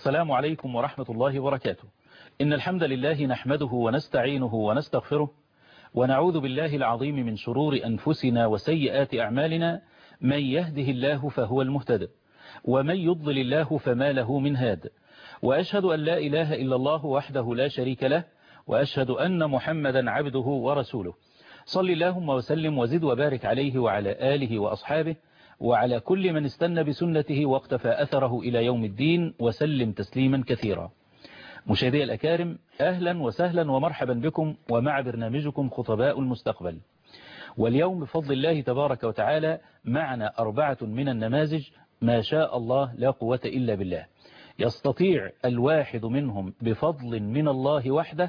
السلام عليكم ورحمة الله وبركاته. إن الحمد لله نحمده ونستعينه ونستغفره ونعوذ بالله العظيم من شرور أنفسنا وسيئات أعمالنا. من يهده الله فهو المهتد ومن يضلل الله فما له من هاد. وأشهد أن لا إله إلا الله وحده لا شريك له وأشهد أن محمدا عبده ورسوله. صل اللهم وسلم وزد وبارك عليه وعلى آله وأصحابه وعلى كل من استنى بسنته واقتفى أثره إلى يوم الدين وسلم تسليما كثيرا. مشاهدي الأكارم، أهلا وسهلا ومرحبا بكم ومع برنامجكم خطباء المستقبل. واليوم بفضل الله تبارك وتعالى معنا 4 من النماذج ما شاء الله لا قوة إلا بالله، يستطيع الواحد منهم بفضل من الله وحده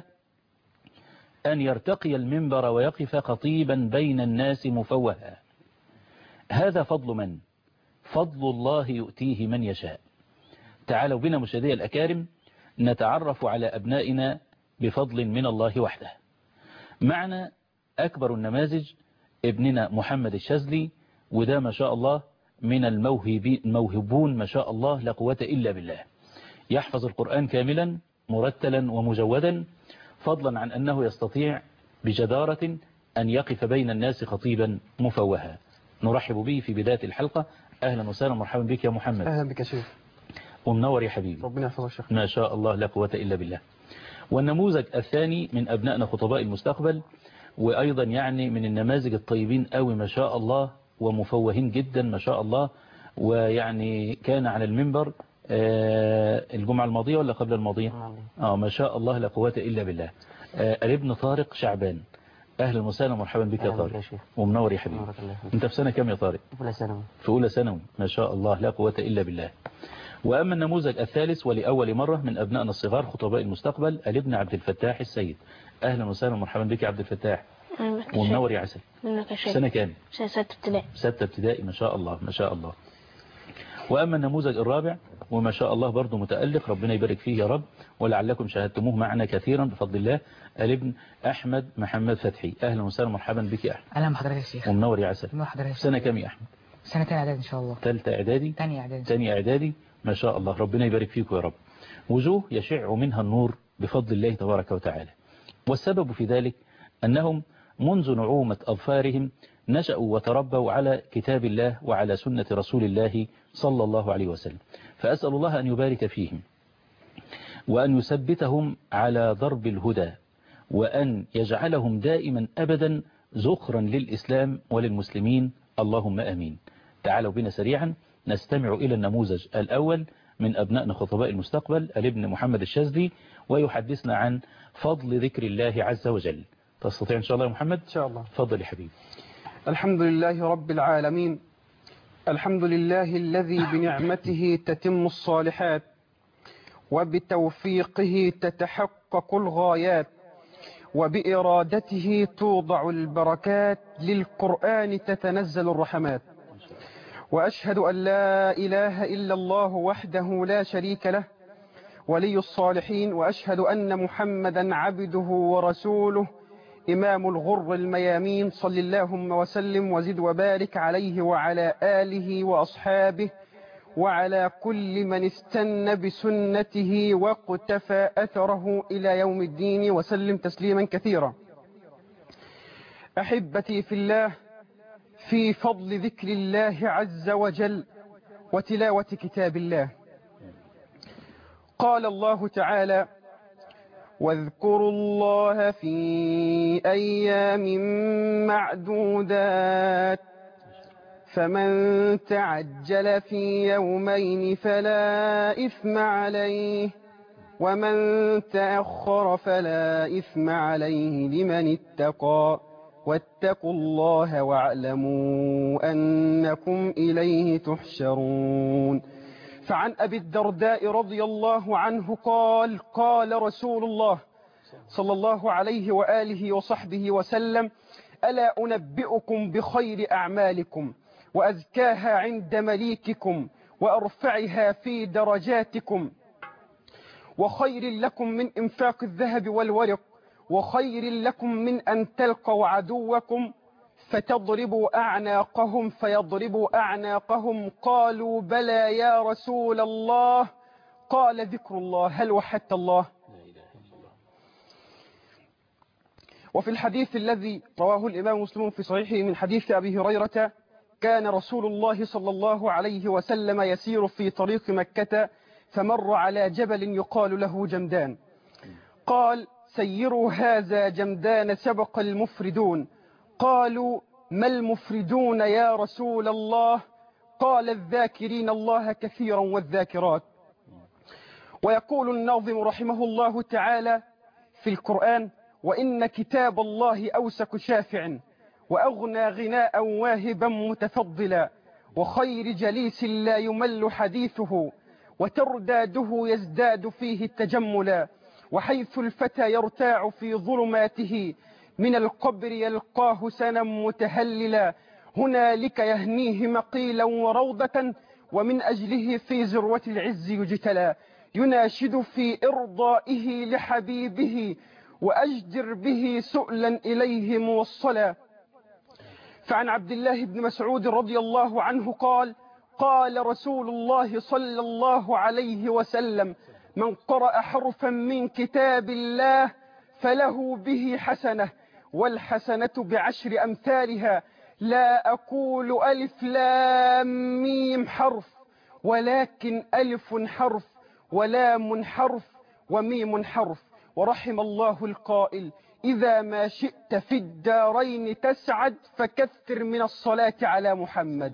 أن يرتقي المنبر ويقف خطيبا بين الناس مفوها. هذا فضل من؟ فضل الله يؤتيه من يشاء. تعالوا بنا مشاهدي الأكارم نتعرف على أبنائنا بفضل من الله وحده. معنا أكبر النماذج ابننا محمد الشاذلي، وده ما شاء الله من الموهوبون ما شاء الله لا قوة إلا بالله، يحفظ القرآن كاملا مرتلا ومجودا، فضلا عن أنه يستطيع بجدارة أن يقف بين الناس خطيبا مفوها. نرحب به في بداية الحلقة. أهلا وسهلا مرحبا بك يا محمد. أهلا بك يا شيخ. ومنور يا حبيبي. ربنا يحفظك شيخ. ما شاء الله لا قوة إلا بالله. والنموذج الثاني من أبنائنا خطباء المستقبل، وأيضا يعني من النماذج الطيبين قوي ما شاء الله ومفوهين جدا ما شاء الله، ويعني كان على المنبر الجمعة الماضية ولا قبل الماضية؟ ما شاء الله لا قوة إلا بالله. الابن طارق شعبان. أهلا وسهلا مرحبا بك يا طارق. ومنور يا حبيبي. أنت في سنة كم يا طارق؟ في أولى ثانوي. في أولى ثانوي ما شاء الله لا قوة إلا بالله. وأما النموذج الثالث ولأول مرة من أبنائنا الصغار خطباء المستقبل الابن عبد الفتاح السيد. أهلا وسهلا مرحبا بك يا عبد الفتاح. ومنور يا عسل. سنة كام؟ سنة 6 ابتدائي. 6 ابتدائي ما شاء الله ما شاء الله. وأما النموذج الرابع وما شاء الله برضه متألق، ربنا يبارك فيه يا رب ولعلكم شاهدتموه معنا كثيرا بفضل الله، الابن أحمد محمد فتحي. أهلا وسهلا مرحبا بك يا أحمد. أهلا بحضرتك يا شيخ. ومنور يا عسل. منور حضرتك. سنة كام يا أحمد؟ سنة تانية إعدادي إن شاء الله. ثالثة إعدادي. تانية إعدادي ما شاء الله. ربنا يبارك فيكم يا رب. وجوه يشع منها النور بفضل الله تبارك وتعالى. والسبب في ذلك أنهم منذ نعومة أظفارهم نشأوا وتربوا على كتاب الله وعلى سنة رسول الله صلى الله عليه وسلم. فأسأل الله أن يبارك فيهم وأن يثبتهم على ضرب الهدى وأن يجعلهم دائما أبدا ذخرا للإسلام وللمسلمين، اللهم آمين. تعالوا بنا سريعا نستمع إلى النموذج الأول من أبنائنا خطباء المستقبل الابن محمد الشاذلي، ويحدثنا عن فضل ذكر الله عز وجل. تستطيع إن شاء الله يا محمد؟ إن شاء الله. تفضل يا حبيبي. الحمد لله رب العالمين، الحمد لله الذي بنعمته تتم الصالحات وبتوفيقه تتحقق الغايات وبإرادته توضع البركات، للقرآن تتنزل الرحمات. وأشهد أن لا إله إلا الله وحده لا شريك له ولي الصالحين، وأشهد أن محمدا عبده ورسوله إمام الغر الميامين. صل اللهم وسلم وزد وبارك عليه وعلى آله وأصحابه وعلى كل من استنى بسنته واقتفى أثره إلى يوم الدين وسلم تسليما كثيرا. أحبتي في الله، في فضل ذكر الله عز وجل وتلاوة كتاب الله، قال الله تعالى: واذكروا الله في أيام معدودات، فمن تعجل في يومين فلا إثم عليه، ومن تأخر فلا إثم عليه لمن اتقى، واتقوا الله واعلموا أنكم إليه تحشرون. فعن أبي الدرداء رضي الله عنه قال: قال رسول الله صلى الله عليه وآله وصحبه وسلم: ألا أنبئكم بخير أعمالكم وأزكاها عند مليككم وأرفعها في درجاتكم، وخير لكم من إنفاق الذهب والورق، وخير لكم من أن تلقوا عدوكم فتضربوا أعناقهم فيضربوا أعناقهم. قالوا: بلى يا رسول الله. قال ذكر الله. هل وحدت الله؟ وفي الحديث الذي رواه الإمام مسلم في صحيحه من حديث أبي هريرة كان رسول الله صلى الله عليه وسلم يسير في طريق مكة فمر على جبل يقال له جمدان، قال سيروا هذا جمدان سبق المفردون. قالوا ما المفردون يا رسول الله؟ قال الذاكرين الله كثيرا والذاكرات. ويقول الناظم رحمه الله تعالى في القرآن وإن كتاب الله أوسك شافع وأغنى غناء واهبا متفضلا وخير جليس لا يمل حديثه وترداده يزداد فيه التجملا وحيث الفتى يرتاع في ظلماته من القبر يلقاه سنا متهللا هنالك يهنيه مقيلا وروضة ومن أجله في ذروة العز يجتلى يناشد في إرضائه لحبيبه وأجدر به سؤلا إليه موصلا. فعن عبد الله بن مسعود رضي الله عنه قال قال رسول الله صلى الله عليه وسلم من قرأ حرفا من كتاب الله فله به حسنة والحسنة بعشر أمثالها لا أقول ألف لام ميم حرف ولكن ألف حرف ولام حرف وميم حرف. ورحم الله القائل إذا ما شئت في الدارين تسعد فكثر من الصلاة على محمد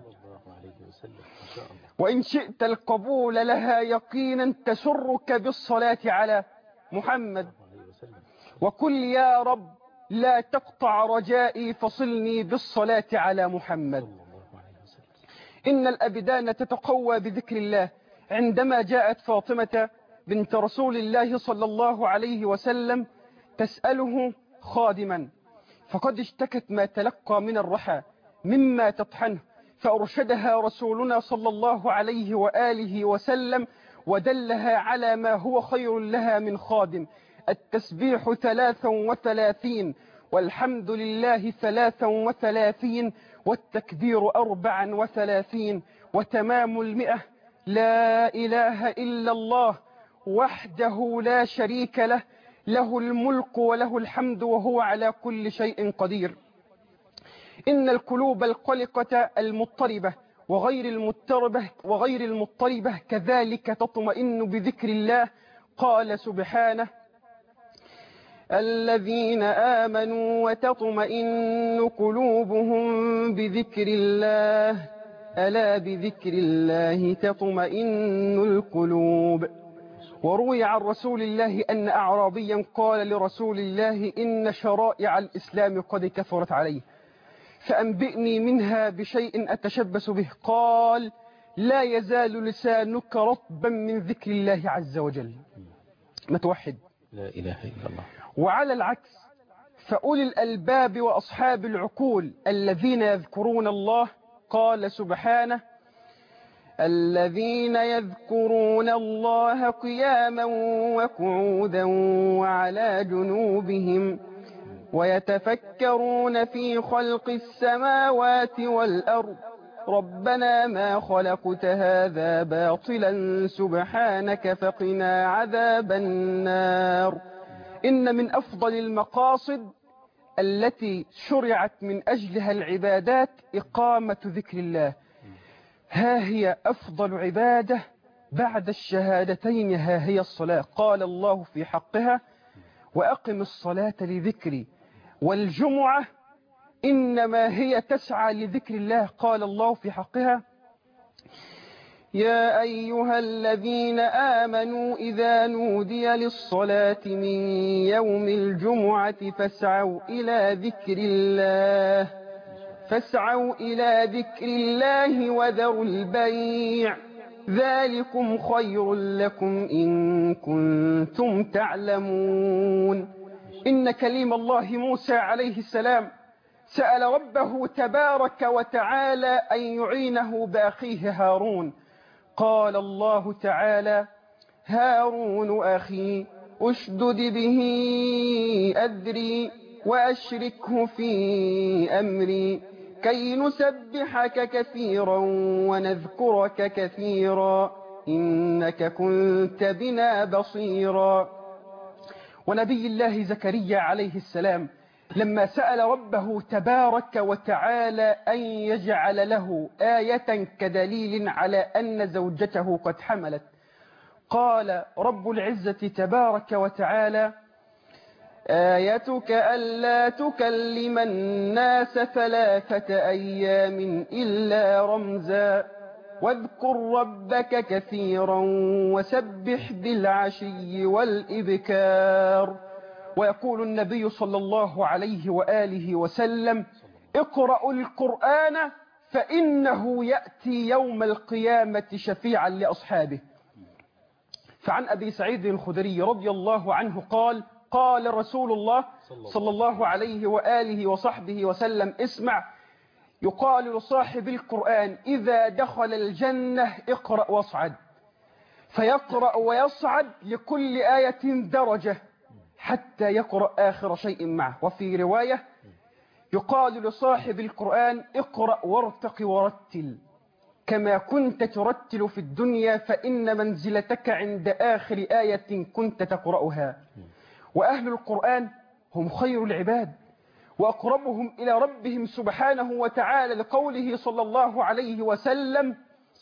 وإن شئت القبول لها يقينا تسرك بالصلاة على محمد وقل يا رب لا تقطع رجائي فصلني بالصلاة على محمد. إن الأبدان تتقوى بذكر الله. عندما جاءت فاطمة بنت رسول الله صلى الله عليه وسلم تسأله خادما فقد اشتكت ما تلقى من الرحى مما تطحنه فأرشدها رسولنا صلى الله عليه وآله وسلم ودلها على ما هو خير لها من خادم. التسبيح 33 والحمد لله 33 والتكبير 34 وتمام 100 لا إله إلا الله وحده لا شريك له له الملك وله الحمد وهو على كل شيء قدير. إن القلوب القلقة المضطربة وغير المضطربة كذلك تطمئن بذكر الله. قال سبحانه الذين آمنوا وتطمئن قلوبهم بذكر الله ألا بذكر الله تطمئن القلوب. وروي عن رسول الله أن أعرابيا قال لرسول الله إن شرائع الإسلام قد كثرت عليه فأنبئني منها بشيء أتشبث به. قال لا يزال لسانك رطبا من ذكر الله عز وجل. ما توحد لا إله إلا الله. وعلى العكس فأولي الألباب وأصحاب العقول الذين يذكرون الله قال سبحانه الذين يذكرون الله قياما وقعودا وعلى جنوبهم ويتفكرون في خلق السماوات والأرض ربنا ما خلقت هذا باطلا سبحانك فقنا عذاب النار. إن من أفضل المقاصد التي شرعت من أجلها العبادات إقامة ذكر الله. ها هي أفضل عبادة بعد الشهادتين ها هي الصلاة. قال الله في حقها وأقم الصلاة لذكري. والجمعة إنما هي تسعى لذكر الله. قال الله في حقها يا أيها الذين آمنوا إذا نودي للصلاة من يوم الجمعة فاسعوا إلى ذكر الله وذروا البيع ذلكم خير لكم إن كنتم تعلمون. إن كليم الله موسى عليه السلام سأل ربه تبارك وتعالى أن يعينه بأخيه هارون. قال الله تعالى هارون أخي أشدد به أذري وأشركه في أمري كي نسبحك كثيرا ونذكرك كثيرا إنك كنت بنا بصيرا. ونبي الله زكريا عليه السلام لما سأل ربه تبارك وتعالى أن يجعل له آية كدليل على أن زوجته قد حملت، قال رب العزة تبارك وتعالى: آيتك ألا تكلم الناس 3 أيام إلا رمزا واذكر ربك كثيرا وسبح بالعشي والإبكار. ويقول النبي صلى الله عليه وآله وسلم: اقرأوا القرآن فإنه يأتي يوم القيامة شفيعا لأصحابه. فعن أبي سعيد الخدري رضي الله عنه قال: قال رسول الله صلى الله عليه وآله وصحبه وسلم: اسمع، يقال لصاحب القرآن إذا دخل الجنة اقرأ واصعد، فيقرأ ويصعد لكل آية درجة حتى يقرأ آخر شيء معه. وفي رواية يقال لصاحب القرآن اقرأ وارتق ورتل كما كنت ترتل في الدنيا فإن منزلتك عند آخر آية كنت تقرأها. وأهل القرآن هم خير العباد وأقربهم إلى ربهم سبحانه وتعالى، لقوله صلى الله عليه وسلم: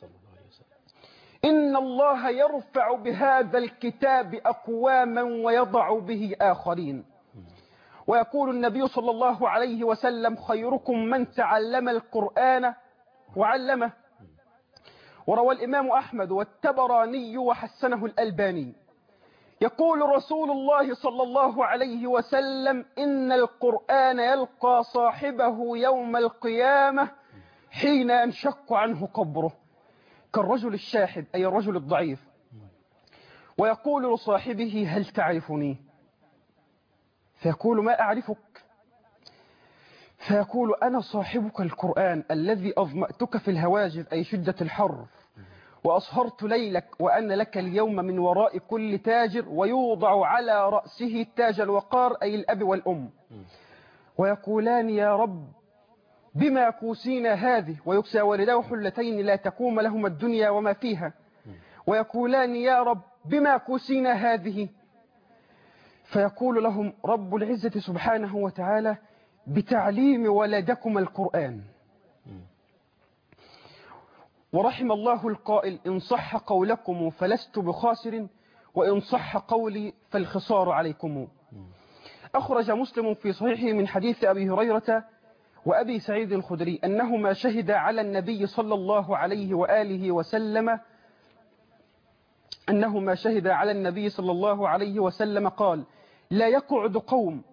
إن الله يرفع بهذا الكتاب أقواما ويضع به آخرين. ويقول النبي صلى الله عليه وسلم: خيركم من تعلم القرآن وعلمه. وروى الإمام أحمد والتبراني وحسنه الألباني يقول رسول الله صلى الله عليه وسلم: إن القرآن يلقى صاحبه يوم القيامة حين ينشق عنه قبره كالرجل الشاحب، أي الرجل الضعيف، ويقول لصاحبه: هل تعرفني؟ فيقول: ما أعرفك. فيقول: أنا صاحبك القرآن الذي أظمأتك في الهواجر، أي شدة الحر، وأصهرت ليلك، وأنا لك اليوم من وراء كل تاجر ويوضع على رأسه تاج الوقار، أي الأب والأم، ويقولان: يا رب بما كوسينا هذه، ويكسى والداه حلتين لا تقوم لهما الدنيا وما فيها، ويقولان: يا رب بما كوسينا هذه، فيقول لهم رب العزة سبحانه وتعالى: بتعليم ولدكم القرآن. ورحم الله القائل: إن صح قولكم فلست بخاسر، وإن صح قولي فالخسار عليكم. أخرج مسلم في صحيحه من حديث أبي هريرة وأبي سعيد الخدري أنهما شهد على النبي صلى الله عليه وآله وسلم قال: لا يقعد قوم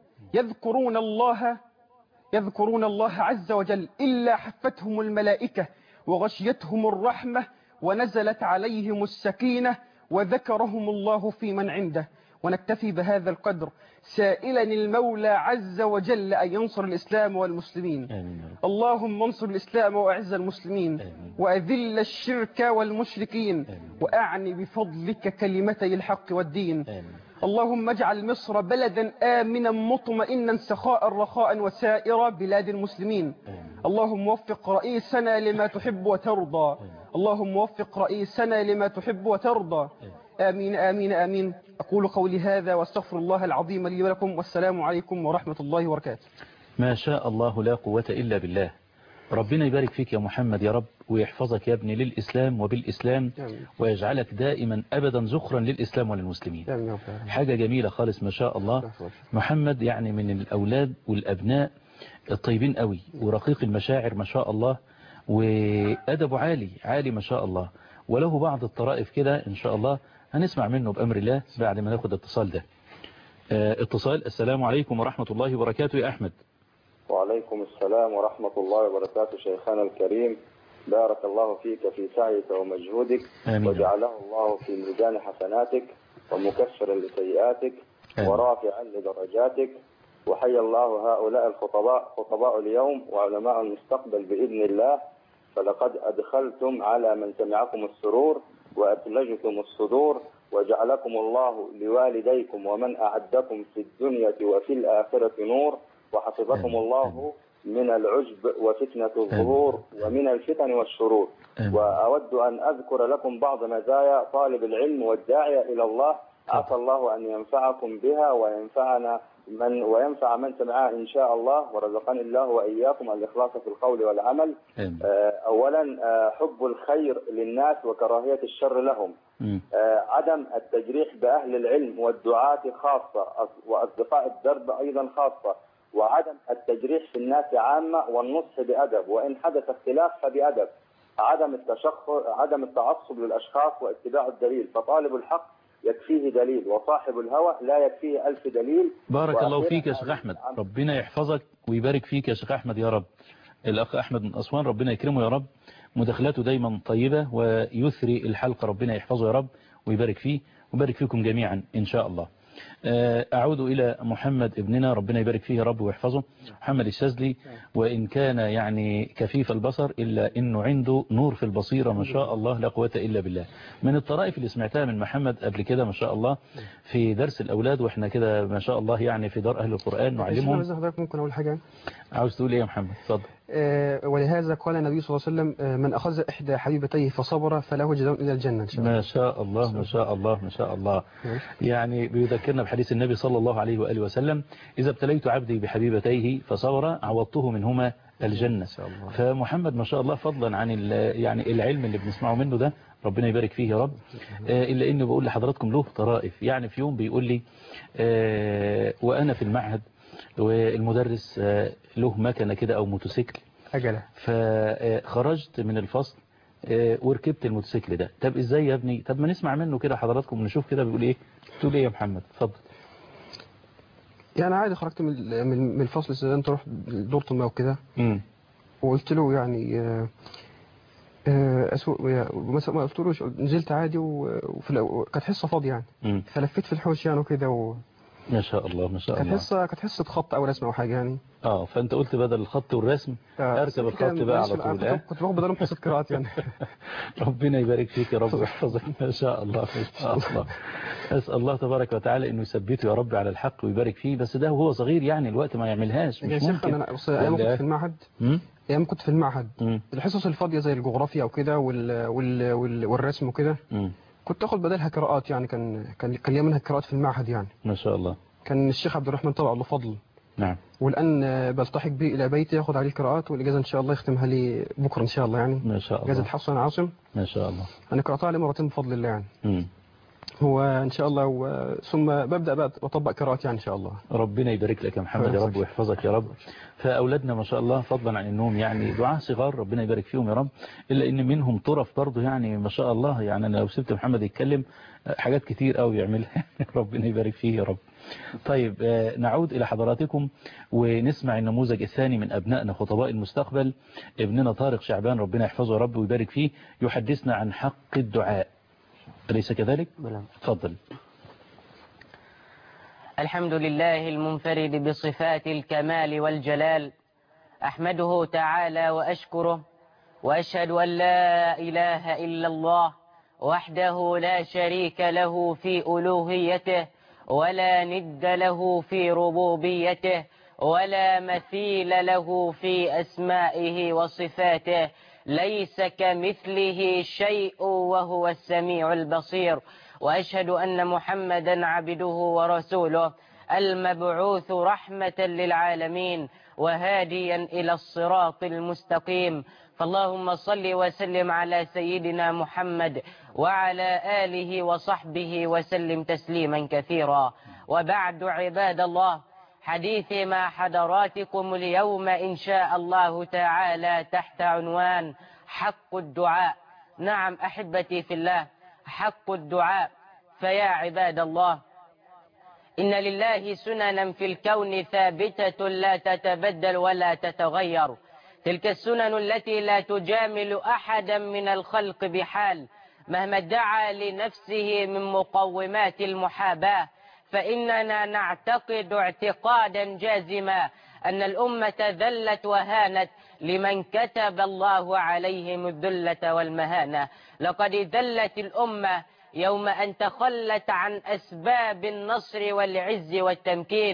يذكرون الله عز وجل إلا حفتهم الملائكة وغشيتهم الرحمة ونزلت عليهم السكينة وذكرهم الله في من عنده. ونكتفي بهذا القدر سائلا المولى عز وجل أن ينصر الإسلام والمسلمين. آمين. اللهم انصر الإسلام وأعز المسلمين. آمين. وأذل الشرك والمشركين. آمين. وأعني بفضلك كلمتي الحق والدين. آمين. اللهم اجعل مصر بلدا آمنا مطمئنا سخاء رخاء وسائر بلاد المسلمين. اللهم وفق رئيسنا لما تحب وترضى. اللهم وفق رئيسنا لما تحب وترضى. آمين آمين آمين. أقول قولي هذا واستغفر الله العظيم لي ولكم، والسلام عليكم ورحمة الله وبركاته. ما شاء الله لا قوة إلا بالله. ربنا يبارك فيك يا محمد يا رب، ويحفظك يا ابني للإسلام وبالإسلام، ويجعلك دائما أبدا زخرا للإسلام وللمسلمين. حاجة جميلة خالص ما شاء الله. محمد يعني من الأولاد والأبناء الطيبين قوي ورقيق المشاعر ما شاء الله، وأدبه عالي ما شاء الله، وله بعض الطرائف كده إن شاء الله هنسمع منه بأمر الله بعد ما ناخد اتصال ده. اتصال. السلام عليكم ورحمة الله وبركاته يا أحمد. وعليكم السلام ورحمة الله وبركاته شيخنا الكريم، بارك الله فيك في سعيك ومجهودك. آمين. وجعله الله في ميزان حسناتك ومكفرا لسيئاتك. آمين. ورافعا لدرجاتك. وحيا الله هؤلاء الخطباء، خطباء اليوم وعلماء المستقبل بإذن الله، فلقد أدخلتم على من سمعكم السرور وأثلجتم الصدور، وجعلكم الله لوالديكم ومن أعدكم في الدنيا وفي الآخرة نور، وحفظكم الله من العجب وفتنة الظهور ومن الفتن والشرور. وأود أن أذكر لكم بعض مزايا طالب العلم والداعية إلى الله، عسى الله أن ينفعكم بها وينفع من سمعها إن شاء الله، ورزقني الله وإياكم الإخلاص في القول والعمل. أولا حب الخير للناس وكراهية الشر لهم. عدم التجريح بأهل العلم والدعاة خاصة وأصدقاء الدرب أيضا خاصة، وعدم التجريح في الناس عامة والنصح بأدب، وإن حدث اختلاف فبأدب. عدم التعصب للأشخاص واتباع الدليل، فطالب الحق يكفيه دليل وصاحب الهوى لا يكفيه 1000 دليل. بارك الله فيك يا شيخ أحمد، ربنا يحفظك ويبارك فيك يا شيخ أحمد يا رب. الأخ أحمد من أسوان ربنا يكرمه يا رب، مداخلاته دايما طيبة ويثري الحلقة، ربنا يحفظه يا رب ويبارك فيه ويبارك فيكم جميعا إن شاء الله. أعود إلى محمد ابننا ربنا يبارك فيه يا رب ويحفظه، محمد الشاذلي، وإن كان يعني كفيف البصر إلا إنه عنده نور في البصيرة ما شاء الله لا قوة إلا بالله. من الطرائف اللي سمعتها من محمد قبل كده ما شاء الله في درس الأولاد، وإحنا كده ما شاء الله يعني في دار أهل القرآن نعلمهم. ممكن أقول حاجة؟ عاوز تقول إيه يا محمد؟ اتفضل. ولهذا قال النبي صلى الله عليه وسلم من أخذ إحدى حبيبتيه فصبر فله جزاء إلى الجنة إن شاء الله. ما شاء الله ما شاء الله ما شاء الله. يعني بيذكرنا بحديث النبي صلى الله عليه وآله وسلم إذا ابتليت عبدي بحبيبتيه فصبر عوضته منهما الجنة. فمحمد ما شاء الله فضلا عن يعني العلم اللي بنسمعه منه ده ربنا يبارك فيه يا رب، إلا إنه بقول لحضراتكم له طرائف. يعني في يوم بيقول لي وأنا في المعهد والمدرس له مكنة كده أو موتوسيكل عجلة، فخرجت من الفصل وركبت الموتوسيكل ده. طب ازاي يا ابني؟ طب ما نسمع منه كده حضراتكم ونشوف كده بيقول ايه. تقول ايه يا محمد؟ اتفضل. يعني عادي خرجت من الفصل زي انت رحت دورة الماء وكده، وقلت له يعني اسوق ما قلتلوش، نزلت عادي كانت حصه فاضيه يعني، فلفيت في الحوش يعني وكده ما شاء الله ما شاء الله. كانت حصه خط او رسم او حاجه يعني. فانت قلت بدل الخط والرسم اركب الخط بقى على طول. كنت باخد بدلهم حصه قراءات يعني. ربنا يبارك فيك يا رب ويحفظك ما شاء الله ما شاء الله. اسال الله تبارك وتعالى انه يثبته يا رب على الحق ويبارك فيه، بس ده وهو صغير يعني الوقت ما يعملهاش مش ممكن. انا ايام كنت في المعهد كنت في المعهد الحصص الفاضيه زي الجغرافيا وكده والرسم وكده كنت اخد بدلها قراءات يعني. كان ليا منها قراءات في المعهد يعني ما شاء الله. كان الشيخ عبد الرحمن طبعا له فضل. نعم. والان بلتحق به الى بيتي ياخذ عليه القراءات، والاجازه ان شاء الله يختمها لي بكره ان شاء الله يعني. ما شاء الله. اجازه حفص عاصم ما شاء الله. انا قراتها لي مرتين بفضل الله يعني. هو ان شاء الله ثم ببدا بقى اطبق قراءات يعني ان شاء الله. ربنا يبارك لك يا محمد يا رب ويحفظك يا رب. فاولادنا ما شاء الله فضلا عن انهم يعني دعاة صغار ربنا يبارك فيهم يا رب، الا ان منهم طرف برضه يعني ما شاء الله. يعني انا لو سبت محمد يتكلم حاجات كتير قوي يعملها. ربنا يبارك فيه يا رب. طيب نعود الى حضراتكم ونسمع النموذج الثاني من ابنائنا خطباء المستقبل، ابننا طارق شعبان ربنا يحفظه يا رب ويبارك فيه، يحدثنا عن حق الدعاء. أليس كذلك؟ تفضل. الحمد لله المنفرد بصفات الكمال والجلال، أحمده تعالى وأشكره، وأشهد أن لا إله إلا الله وحده لا شريك له في ألوهيته، ولا ند له في ربوبيته، ولا مثيل له في أسمائه وصفاته، ليس كمثله شيء وهو السميع البصير. وأشهد أن محمدا عبده ورسوله المبعوث رحمة للعالمين وهاديا إلى الصراط المستقيم. فاللهم صل وسلم على سيدنا محمد وعلى آله وصحبه وسلم تسليما كثيرا. وبعد عباد الله، حديثي مع حضراتكم اليوم إن شاء الله تعالى تحت عنوان حق الدعاء. نعم أحبتي في الله، حق الدعاء. فيا عباد الله، إن لله سننا في الكون ثابتة لا تتبدل ولا تتغير، تلك السنن التي لا تجامل أحدا من الخلق بحال مهما ادعى لنفسه من مقومات المحاباة. فإننا نعتقد اعتقادا جازما أن الأمة ذلت وهانت لمن كتب الله عليهم الذلة والمهانة. لقد ذلت الأمة يوم أن تخلت عن أسباب النصر والعز والتمكين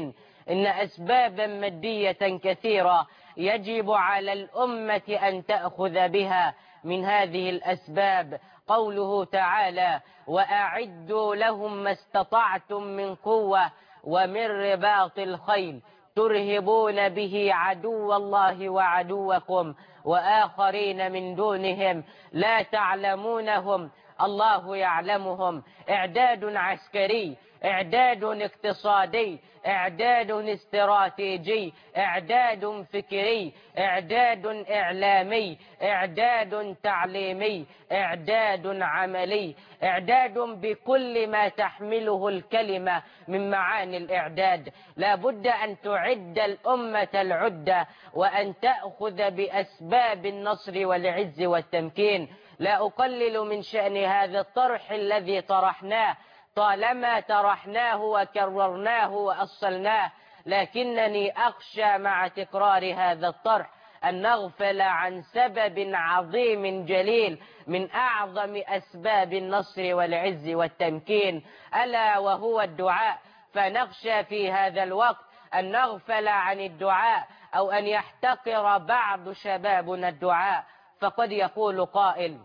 إن أسبابا مادية كثيرة يجب على الأمة أن تأخذ بها. من هذه الأسباب قوله تعالى: وأعدوا لهم ما استطعتم من قوة ومن رباط الخيل ترهبون به عدو الله وعدوكم وآخرين من دونهم لا تعلمونهم الله يعلمهم. إعداد عسكري، إعداد اقتصادي، إعداد استراتيجي، إعداد فكري، إعداد إعلامي، إعداد تعليمي، إعداد عملي، إعداد بكل ما تحمله الكلمة من معاني الإعداد. لا بد أن تعد الأمة العدة وأن تأخذ بأسباب النصر والعز والتمكين. لا أقلل من شأن هذا الطرح الذي طرحناه طالما طرحناه وكررناه وأصلناه، لكنني أخشى مع تكرار هذا الطرح أن نغفل عن سبب عظيم جليل من أعظم أسباب النصر والعز والتمكين، ألا وهو الدعاء. فنخشى في هذا الوقت أن نغفل عن الدعاء أو أن يحتقر بعض شبابنا الدعاء. فقد يقول قائل: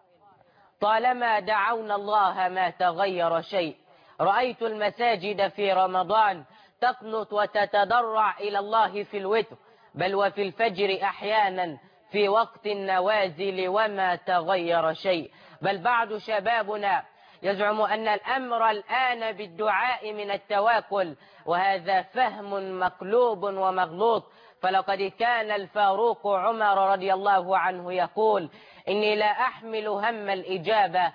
طالما دعونا الله ما تغير شيء. رأيت المساجد في رمضان تقنط وتتضرع إلى الله في الوتر، بل وفي الفجر أحيانا في وقت النوازل، وما تغير شيء. بل بعض شبابنا يزعم أن الأمر الآن بالدعاء من التواكل، وهذا فهم مقلوب ومغلوط. فلقد كان الفاروق عمر رضي الله عنه يقول: إني لا أحمل هم الإجابة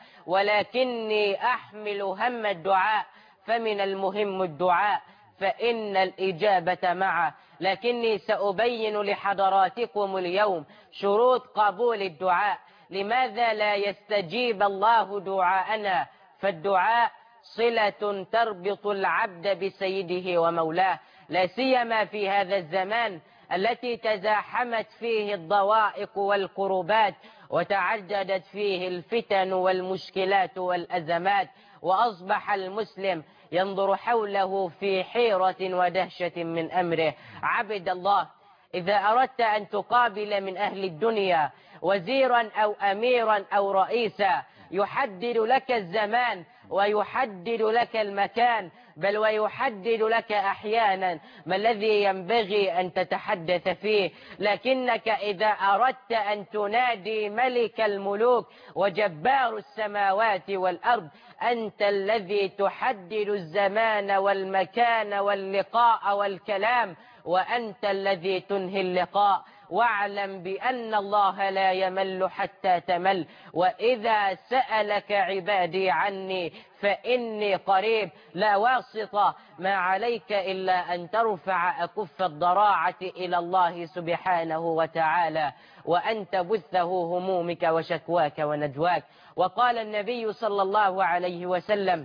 ولكني أحمل هم الدعاء، فمن المهم الدعاء فإن الإجابة معه. لكني سأبين لحضراتكم اليوم شروط قبول الدعاء. لماذا لا يستجيب الله دعاءنا؟ فالدعاء صلة تربط العبد بسيده ومولاه، لا سيما في هذا الزمان التي تزاحمت فيه الضوائق والقربات، وتعددت فيه الفتن والمشكلات والأزمات، وأصبح المسلم ينظر حوله في حيرة ودهشة من أمره. عبد الله، إذا أردت أن تقابل من أهل الدنيا وزيرا أو أميرا أو رئيسا يحدد لك الزمان ويحدد لك المكان، بل ويحدد لك أحيانا ما الذي ينبغي أن تتحدث فيه، لكنك إذا أردت أن تنادي ملك الملوك وجبار السماوات والأرض، أنت الذي تحدد الزمان والمكان واللقاء والكلام، وأنت الذي تنهي اللقاء. واعلم بأن الله لا يمل حتى تمل، وإذا سألك عبادي عني فإني قريب لا واسطة. ما عليك إلا أن ترفع أكف الضراعة إلى الله سبحانه وتعالى، وأن تبثه همومك وشكواك ونجواك. وقال النبي صلى الله عليه وسلم: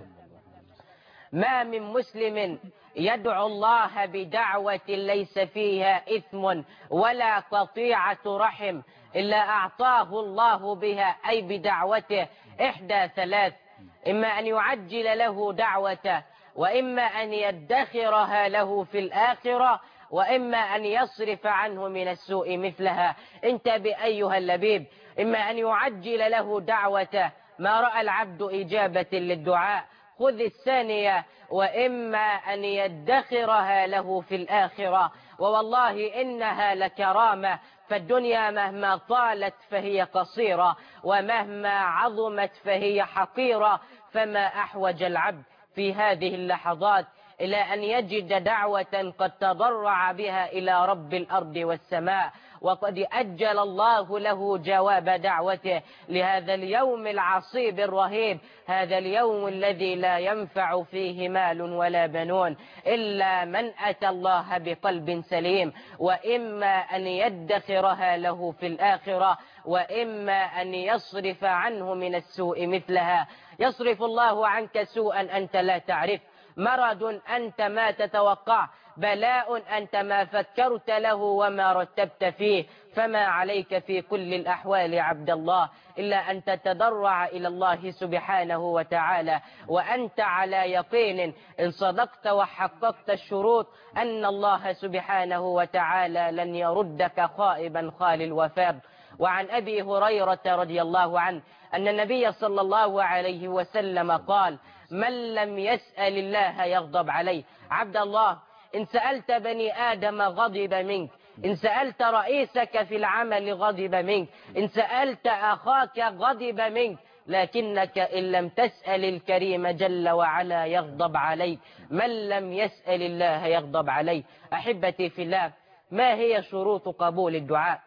ما من مسلم يدعو الله بدعوة ليس فيها إثم ولا قطيعة رحم إلا أعطاه الله بها، أي بدعوته، إحدى ثلاث: إما أن يعجل له دعوته، وإما أن يدخرها له في الآخرة، وإما أن يصرف عنه من السوء مثلها. انتبه أيها اللبيب، إما أن يعجل له دعوته، ما رأى العبد إجابة للدعاء، خذ الثانية، وإما أن يدخرها له في الآخرة. ووالله إنها لكرامة، فالدنيا مهما طالت فهي قصيرة، ومهما عظمت فهي حقيرة. فما أحوج العبد في هذه اللحظات إلى أن يجد دعوة قد تضرع بها إلى رب الأرض والسماء، وقد أجل الله له جواب دعوته لهذا اليوم العصيب الرهيب، هذا اليوم الذي لا ينفع فيه مال ولا بنون إلا من أتى الله بقلب سليم. وإما أن يدخرها له في الآخرة، وإما أن يصرف عنه من السوء مثلها. يصرف الله عنك سوءا أنت لا تعرف، مرض أنت ما تتوقع، بلاء أنت ما فكرت له وما رتبت فيه، فما عليك في كل الأحوال عبد الله إلا أن تتضرع إلى الله سبحانه وتعالى وأنت على يقين إن صدقت وحققت الشروط أن الله سبحانه وتعالى لن يردك خائبا خال الوفاء. وعن أبي هريرة رضي الله عنه أن النبي صلى الله عليه وسلم قال: من لم يسأل الله يغضب عليه. عبد الله، إن سألت بني آدم غضب منك، إن سألت رئيسك في العمل غضب منك، إن سألت أخاك غضب منك، لكنك إن لم تسأل الكريم جل وعلا يغضب عليك. من لم يسأل الله يغضب عليه. أحبتي في الله، ما هي شروط قبول الدعاء؟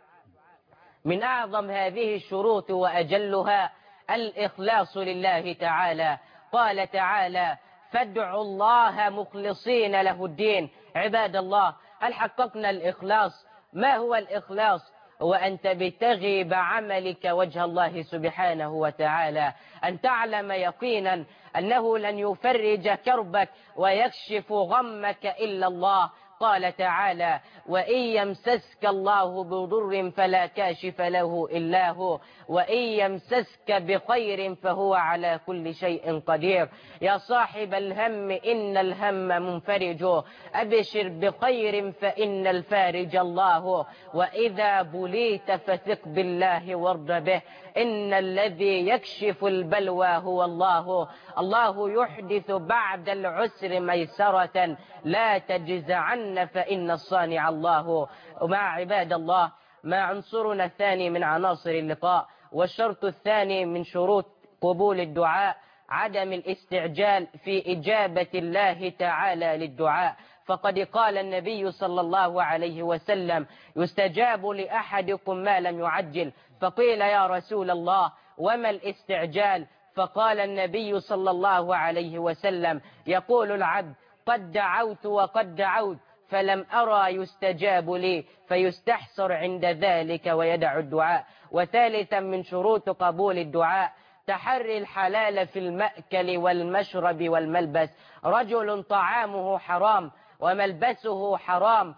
من أعظم هذه الشروط وأجلها الإخلاص لله تعالى. قال تعالى: فادعوا الله مخلصين له الدين. عباد الله، هل حققنا الإخلاص؟ ما هو الإخلاص؟ وأن تبتغي بعملك وجه الله سبحانه وتعالى، أن تعلم يقينا أنه لن يفرج كربك ويكشف غمك إلا الله. قال تعالى: وإن يمسسك الله بضر فلا كاشف له إلا هو، وإن يمسسك بخير فهو على كل شيء قدير. يا صاحب الهم إن الهم منفرج، أبشر بخير فإن الفارج الله، وإذا بليت فثق بالله وارض به، إن الذي يكشف البلوى هو الله. الله يحدث بعد العسر ميسرة، لا تجزعن فإن الصانع الله. ومع عباد الله، ما عنصرنا الثاني من عناصر اللقاء والشرط الثاني من شروط قبول الدعاء عدم الاستعجال في إجابة الله تعالى للدعاء. فقد قال النبي صلى الله عليه وسلم: يستجاب لأحدكم ما لم يعجل. فقيل: يا رسول الله وما الاستعجال؟ فقال النبي صلى الله عليه وسلم: يقول العبد: قد دعوت وقد دعوت فلم أرى يستجاب لي، فيستحسر عند ذلك ويدع الدعاء. وثالثا من شروط قبول الدعاء تحري الحلال في المأكل والمشرب والملبس. رجل طعامه حرام وملبسه حرام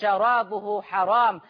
وشرابه حرام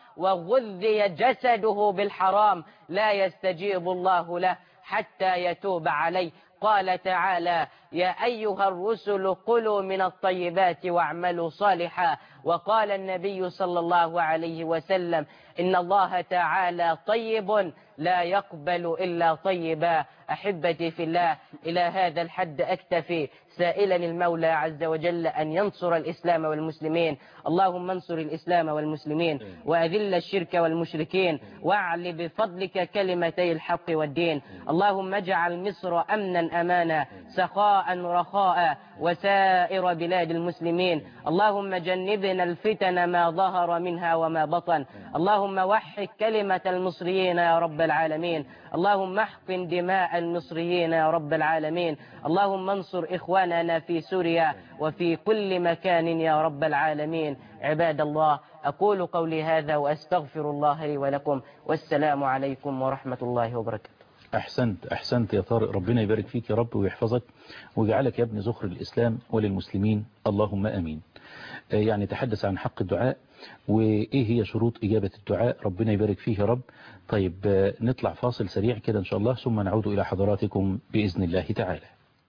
وغذي جسده بالحرام، لا يستجيب الله له حتى يتوب عليه. قال تعالى: يا أيها الرسل كلوا من الطيبات واعملوا صالحا. وقال النبي صلى الله عليه وسلم: إن الله تعالى طيب لا يقبل إلا طيبا. أحبتي في الله، إلى هذا الحد أكتفي، سائلا المولى عز وجل أن ينصر الإسلام والمسلمين. اللهم انصر الإسلام والمسلمين وأذل الشرك والمشركين واعل بفضلك كلمتي الحق والدين. اللهم اجعل مصر أمنا أمانا سخاء رخاء وسائر بلاد المسلمين. اللهم جنبنا الفتن ما ظهر منها وما بطن. اللهم وحد كلمة المصريين يا رب العالمين. اللهم احقن دماء المصريين يا رب العالمين. اللهم انصر إخواننا في سوريا وفي كل مكان يا رب العالمين. عباد الله، أقول قولي هذا وأستغفر الله لي ولكم، والسلام عليكم ورحمة الله وبركاته. أحسنت يا طارق، ربنا يبارك فيك يا رب ويحفظك ويجعلك يا ابن زخر الإسلام وللمسلمين، اللهم أمين. يعني تحدث عن حق الدعاء وإيه هي شروط إجابة الدعاء، ربنا يبارك فيه يا رب. طيب نطلع فاصل سريع كده إن شاء الله، ثم نعود إلى حضراتكم بإذن الله تعالى.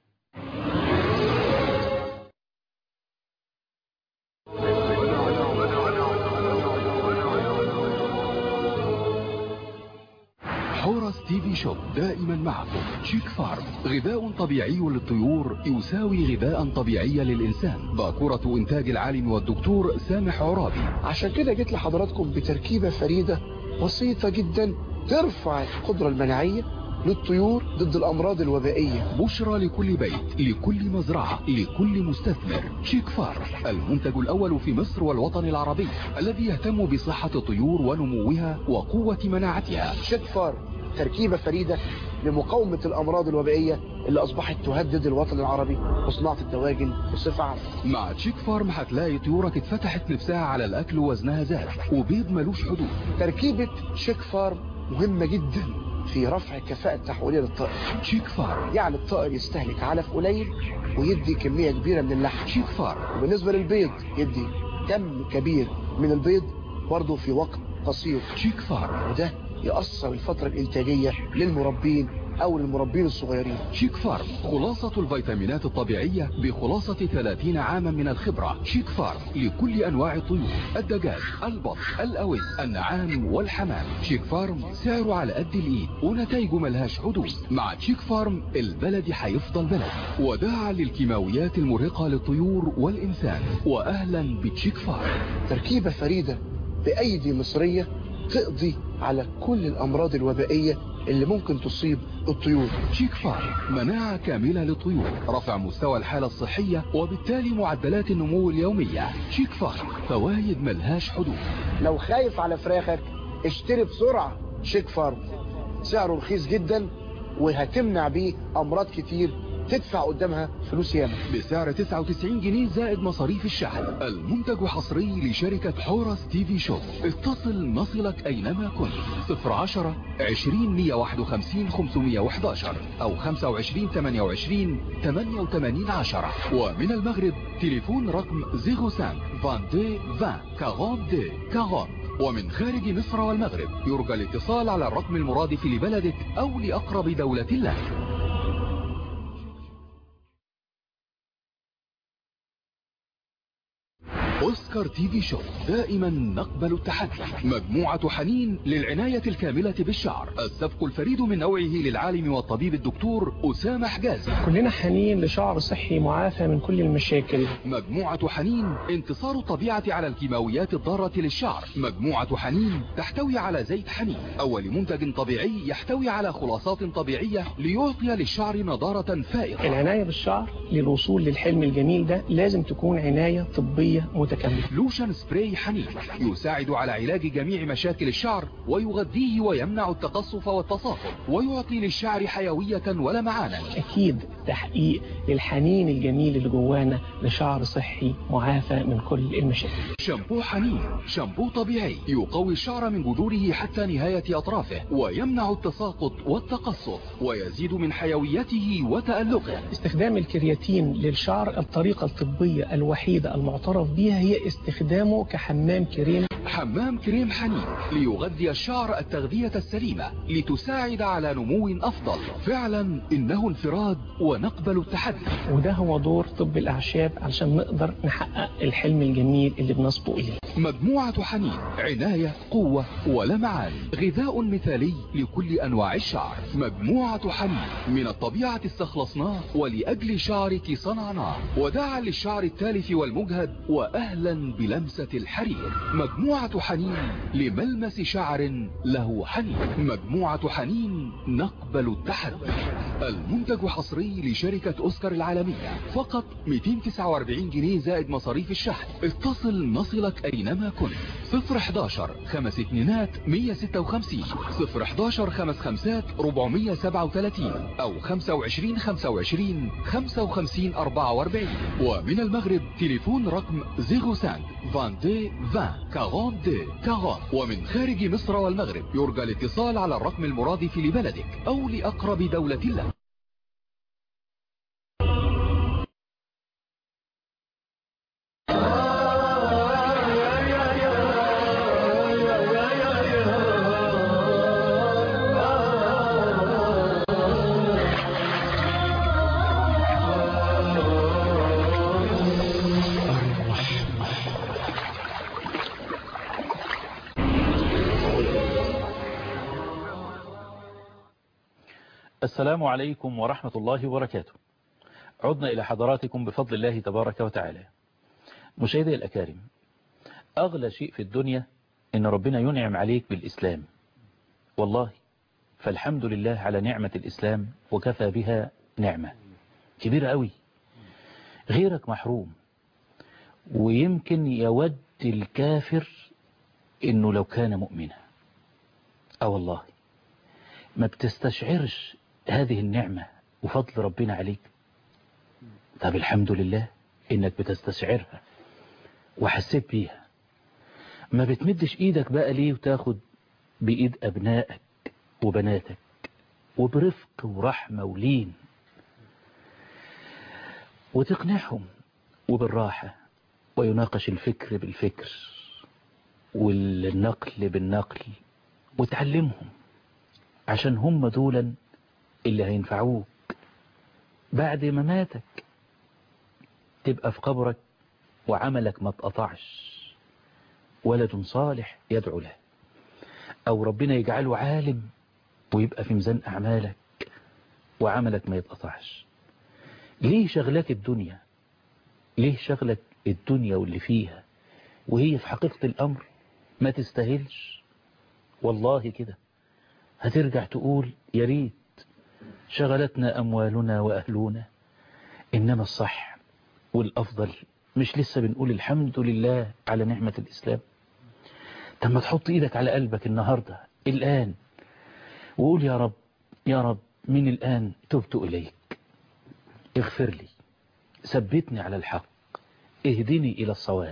حورس تي في شوب دائما معكم. شيك فارم، غذاء طبيعي للطيور يساوي غذاء طبيعي للإنسان. باكورة إنتاج العالم والدكتور سامح عرابي. عشان كده جيت لحضراتكم بتركيبة فريدة بسيطة جدا ترفع القدرة المناعية للطيور ضد الأمراض الوبائية. بشرى لكل بيت، لكل مزرعة، لكل مستثمر. شيك فارم، المنتج الأول في مصر والوطن العربي الذي يهتم بصحة الطيور ونموها وقوة مناعتها. شيك فارم تركيبة فريدة لمقاومة الأمراض الوبائية اللي أصبحت تهدد الوطن العربي وصناعة الدواجن بصفة عامة. مع تشيك فارم هتلاقي طيورك اتفتحت نفسها على الأكل ووزنها زاد وبيض ملوش حدود. تركيبة تشيك فارم مهمة جدا في رفع كفاءة تحويلية للطائر. تشيك فارم يعني الطائر يستهلك علف قليل ويدي كمية كبيرة من اللحم. تشيك فارم. وبالنسبة للبيض يدي كم كبير من البيض برضه في وقت قصير. شيك فارم. وده يأثر الفترة الإنتاجية للمربين أو المربين الصغيرين. شيك فارم خلاصة الفيتامينات الطبيعية بخلاصة 30 عاما من الخبرة. شيك فارم لكل أنواع الطيور، الدجاج، البط، الأوز، النعام والحمام. شيك فارم سعره على قد الإيد ونتائجه ملهاش حدود. مع شيك فارم البلد هيفضل بلد، وداعا للكيماويات المرهقة للطيور والإنسان. وأهلا بشيك فارم. تركيبة فريدة بأيدي مصرية تقضي على كل الأمراض الوبائية اللي ممكن تصيب الطيور. شيك فارم مناعة كاملة للطيور، رفع مستوى الحالة الصحية وبالتالي معدلات النمو اليومية. شيك فارم فوائد ملهاش حدود. لو خايف على فراخك اشتري بسرعة شيك فارم، سعره رخيص جدا وهتمنع بيه أمراض كتير تدفع قدامها فلوس ياما. بسعر 99 جنيه زائد مصاريف الشحن. المنتج حصري لشركة حورس تي في شوب. اتصل نصلك أينما كنت. 010 20 151 511 أو 25 28 88 10. ومن المغرب تليفون رقم 05 22 20 42 40. ومن خارج مصر والمغرب يرجى الاتصال على الرقم المرادف لبلدك أو لأقرب دولة لك. أوسكار تي في شوب دائما نقبل التحدي. مجموعة حنين للعناية الكاملة بالشعر، السبق الفريد من نوعه للعالم والطبيب الدكتور أسامة حجازي. كلنا حنين لشعر صحي معافى من كل المشاكل. مجموعة حنين انتصار الطبيعة على الكيماويات الضارة للشعر. مجموعة حنين تحتوي على زيت حنين، أول منتج طبيعي يحتوي على خلاصات طبيعية ليعطي للشعر نضارة فائقة. العناية بالشعر للوصول للحلم الجميل ده لازم تكون عناية طبية متكاملة. لوشن سبراي حنين يساعد على علاج جميع مشاكل الشعر ويغذيه ويمنع التقصف والتصاقل ويعطي للشعر حيوية ولمعانا. أكيد تحقيق للحنين الجميل اللي جوانا لشعر صحي معافى من كل المشاكل. شامبو حنين شامبو طبيعي يقوي الشعر من جذوره حتى نهاية أطرافه ويمنع التساقط والتقصف ويزيد من حيويته وتألقه. استخدام الكرياتين للشعر الطريقة الطبية الوحيدة المعترف بها هي استخدامه كحمام كريم. حمام كريم حنين ليغذي الشعر التغذية السليمة لتساعد على نمو أفضل. فعلا إنه انفراد ونقبل التحدي. وده هو دور طب الأعشاب علشان نقدر نحقق الحلم الجميل اللي بنصبو إليه. مجموعة حنين عناية قوة ولمعان، غذاء مثالي لكل أنواع الشعر. مجموعة حنين من الطبيعة استخلصناه ولأجل شعرك صنعناه، وداعا للشعر التالف والمجهد وأهلا بلمسة الحرير. مجموعة حنين لملمس شعر له حنين. مجموعة حنين نقبل التحدي. المنتج حصري لشركة أوسكار العالمية، فقط 249 جنيه زائد مصاريف الشحن. اتصل نصلك أينما كنت. 011 5 2 156 011 5 5 437 أو 25 25 55 44. ومن المغرب تليفون رقم 05 22 20 42 40. ومن خارج مصر والمغرب يرجى الاتصال على الرقم المرادف لبلدك أو لأقرب دولة لك. السلام عليكم ورحمة الله وبركاته. عدنا إلى حضراتكم بفضل الله تبارك وتعالى. مشاهدي الأكارم، أغلى شيء في الدنيا إن ربنا ينعم عليك بالإسلام، والله فالحمد لله على نعمة الإسلام وكفى بها نعمة كبيرة قوي. غيرك محروم، ويمكن يود الكافر إنه لو كان مؤمنا. والله ما بتستشعرش هذه النعمة وفضل ربنا عليك. طب الحمد لله إنك بتستشعرها وحسيت بيها. ما بتمدش إيدك بقى ليه وتاخد بإيد أبنائك وبناتك وبرفق ورحمة ولين وتقنعهم وبالراحة ويناقش الفكر بالفكر والنقل بالنقل، وتعلمهم، عشان هم دولا اللي هينفعوك بعد ما ماتك، تبقى في قبرك وعملك ما اتقطعش، ولد صالح يدعو له، أو ربنا يجعله عالم ويبقى في ميزان أعمالك وعملك ما يتقطعش. ليه شغلك الدنيا؟ ليه شغلك الدنيا واللي فيها وهي في حقيقة الأمر ما تستاهلش؟ والله كده هترجع تقول يا ريت شغلتنا أموالنا وأهلنا، إنما الصح والأفضل مش لسه بنقول الحمد لله على نعمة الإسلام؟ لما تحط إيدك على قلبك النهاردة الآن وقول يا رب يا رب من الآن تبت إليك، اغفر لي، ثبتني على الحق، اهدني إلى الصواب،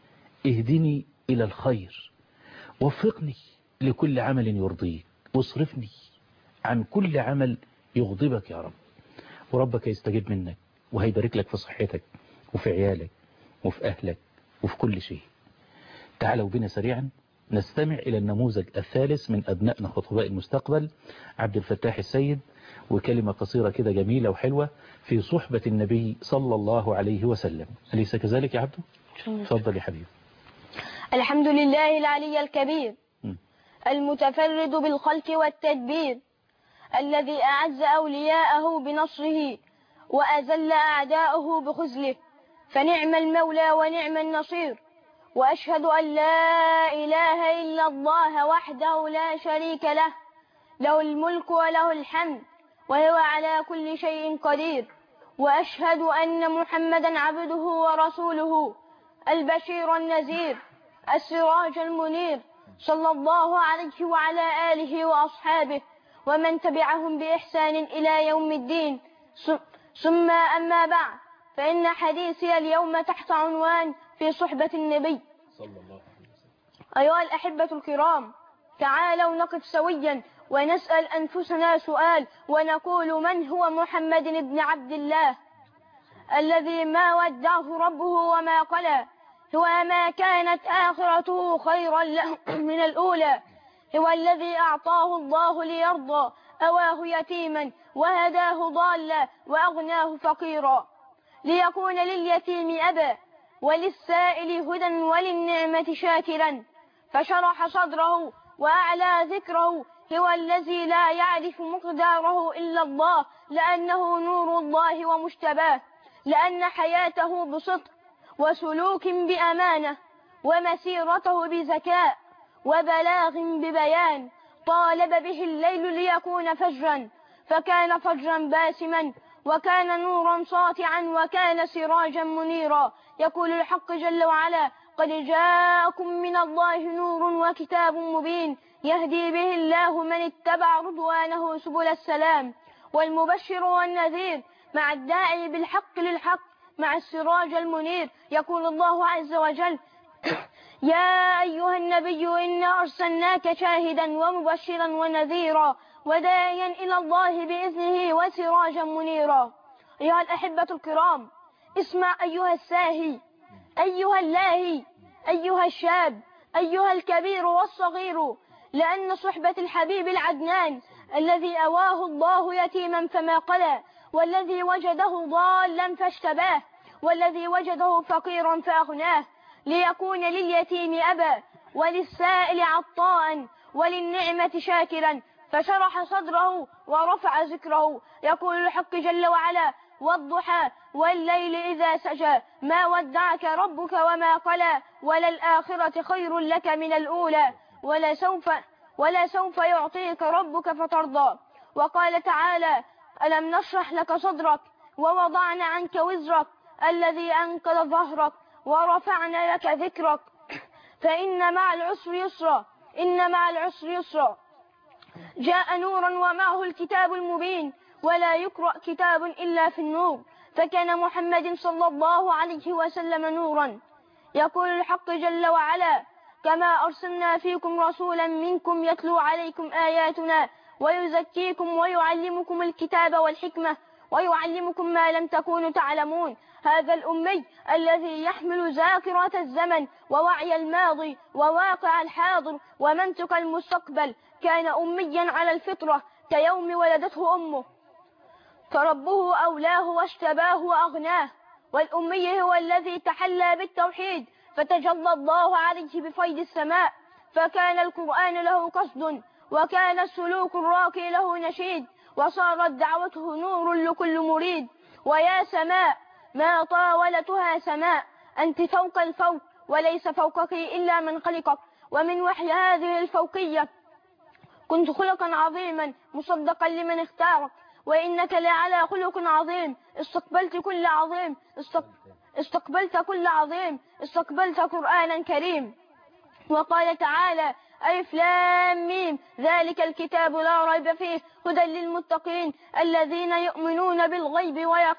اهدني إلى الخير، وفقني لكل عمل يرضيك، واصرفني عن كل عمل يغضبك يا رب. وربك يستجيب منك وهيبارك لك في صحتك وفي عيالك وفي أهلك وفي كل شيء. تعالوا بنا سريعا نستمع إلى النموذج الثالث من أبنائنا خطباء المستقبل، عبد الفتاح السيد، وكلمة قصيرة كده جميلة وحلوة في صحبة النبي صلى الله عليه وسلم. أليس كذلك يا عبدو؟ تفضل يا حبيبي. الحمد لله العلي الكبير المتفرد بالخلق والتدبير، الذي أعز أولياءه بنصره وأذل أعداءه بخذله، فنعم المولى ونعم النصير. وأشهد أن لا إله إلا الله وحده لا شريك له، له الملك وله الحمد وهو على كل شيء قدير. وأشهد أن محمدا عبده ورسوله، البشير النذير، السراج المنير، صلى الله عليه وعلى آله وأصحابه ومن تبعهم بإحسان إلى يوم الدين. ثم أما بعد، فإن حديثي اليوم تحت عنوان في صحبة النبي صلى الله عليه وسلم. أيها الأحبة الكرام، تعالوا نقف سويا ونسأل أنفسنا سؤال ونقول: من هو محمد بن عبد الله الذي ما ودعه ربه وما قلى؟ هو ما كانت آخرته خيرا له من الأولى، هو الذي أعطاه الله ليرضى، أواه يتيما وهداه ضالا وأغناه فقيرا، ليكون لليتيم أبا وللسائل هدى وللنعمة شاكرا، فشرح صدره وأعلى ذكره. هو الذي لا يعرف مقداره إلا الله، لأنه نور الله ومجتباه، لأن حياته بصدق وسلوك بأمانة ومسيرته بذكاء وبلاغ ببيان. طالب به الليل ليكون فجرا، فكان فجرا باسما، وكان نورا ساطعا، وكان سراجا منيرا. يقول الحق جل وعلا: قد جاءكم من الله نور وكتاب مبين يهدي به الله من اتبع رضوانه سبل السلام. والمبشر والنذير مع الداعي بالحق للحق مع السراج المنير. يقول الله عز وجل: يا أيها النبي إنا أرسلناك شاهدا ومبشرا ونذيرا وداعيا إلى الله بإذنه وسراجا منيرا. أيها الأحبة الكرام، اسمع أيها الساهي، أيها اللاهي، أيها الشاب، أيها الكبير والصغير، لأن صحبة الحبيب العدنان الذي أواه الله يتيما فما قلى، والذي وجده ضالا فاشتباه، والذي وجده فقيرا فأغناه، ليكون لليتيم أبا وللسائل عطاء وللنعمة شاكرا، فشرح صدره ورفع ذكره. يقول الحق جل وعلا: والضحى والليل إذا سجى ما ودعك ربك وما قلى، وللآخرة خير لك من الأولى، ولسوف يعطيك ربك فترضى. وقال تعالى: ألم نشرح لك صدرك ووضعنا عنك وزرك الذي أنقض ظهرك ورفعنا لك ذكرك فإن مع العسر يسرا، إن مع العسر يسرا. جاء نورا ومعه الكتاب المبين، ولا يقرأ كتاب إلا في النور، فكان محمد صلى الله عليه وسلم نورا. يقول الحق جل وعلا: كما أرسلنا فيكم رسولا منكم يتلو عليكم آياتنا ويزكيكم ويعلمكم الكتاب والحكمة ويعلمكم ما لم تكونوا تعلمون. هذا الأمي الذي يحمل ذاكرة الزمن ووعي الماضي وواقع الحاضر ومنطق المستقبل كان أميا على الفطرة كيوم ولدته أمه، فربه أولاه واشتباه وأغناه. والأمي هو الذي تحلى بالتوحيد فتجلى الله عليه بفيض السماء، فكان القرآن له قصد وكان السلوك الراقي له نشيد، وصارت دعوته نور لكل مريد. ويا سماء ما طاولتها سماء، أنت فوق الفوق وليس فوقك إلا من خلقك. ومن وحي هذه الفوقية كنت خلقا عظيما مصدقا لمن اختارك، وإنك لعلى خلق عظيم. استقبلت كل عظيم استقبلت قرآنا كريم. وقال تعالى: ألف لام ميم ذلك الكتاب لا ريب فيه هدى للمتقين الذين يؤمنون بالغيب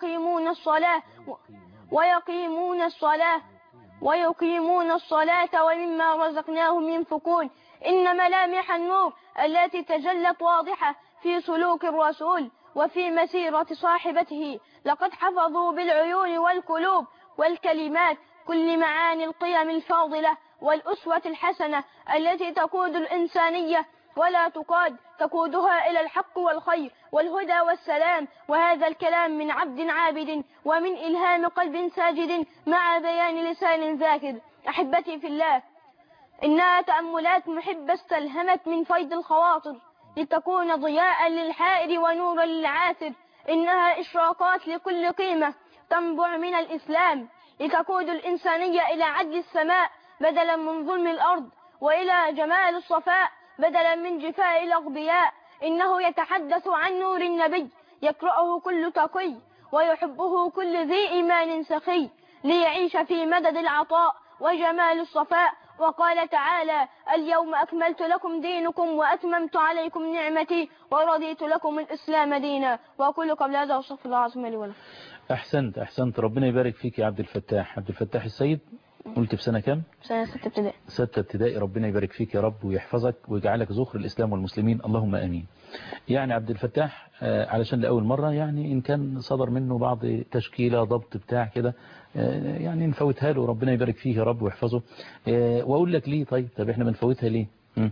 ويقيمون الصلاة ومما رزقناهم ينفقون. إن ملامح النور التي تجلت واضحة في سلوك الرسول وفي مسيرة صاحبته، لقد حفظوا بالعيون والقلوب والكلمات كل معاني القيم الفاضلة والأسوة الحسنة التي تقود الإنسانية ولا تقاد، تقودها إلى الحق والخير والهدى والسلام. وهذا الكلام من عبد عابد ومن إلهام قلب ساجد مع بيان لسان ذاكر. أحبتي في الله، إنها تأملات محبة استلهمت من فيض الخواطر لتكون ضياء للحائر ونورا للعاثر. إنها إشراقات لكل قيمة تنبع من الإسلام لتقود الإنسانية إلى عدل السماء بدلا من ظلم الأرض، وإلى جمال الصفاء بدلا من جفاء الأغبياء. إنه يتحدث عن نور النبي يقرأه كل تقي ويحبه كل ذي إيمان سخي ليعيش في مدد العطاء وجمال الصفاء. وقال تعالى: اليوم أكملت لكم دينكم وأتممت عليكم نعمتي ورضيت لكم الإسلام دينا. وأقول قبل هذا وصف الله عظيم لي ولكم. أحسنت ربنا يبارك فيك يا عبد الفتاح السيد. قلت في سنة كم؟ سنة 6 ابتدائي. 6 ابتدائي. ربنا يبارك فيك يا رب ويحفظك ويجعلك ذخر الإسلام والمسلمين، اللهم آمين. يعني عبد الفتاح علشان لأول مرة يعني إن كان صدر منه بعض تشكيلة ضبط بتاع كده يعني نفوتها له، ربنا يبارك فيه يا رب ويحفظه. وأقول لك ليه؟ طيب احنا بنفوتها ليه؟